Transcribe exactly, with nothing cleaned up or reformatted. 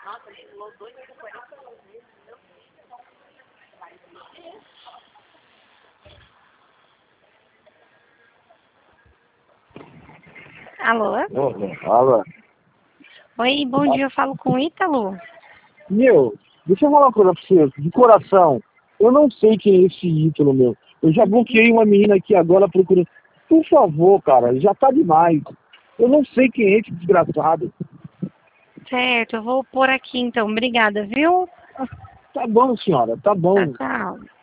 Alô? Alô? Oi, bom dia, eu falo com o Ítalo. Meu, deixa eu falar uma coisa pra você, de coração. Eu não sei quem é esse Ítalo, meu. Eu já bloqueei uma menina aqui agora procurando. Por favor, cara, já tá demais. Eu não sei quem é esse desgraçado. Certo, eu vou pôr aqui então. Obrigada, viu? Tá bom, senhora, tá Tchau, bom. tchau.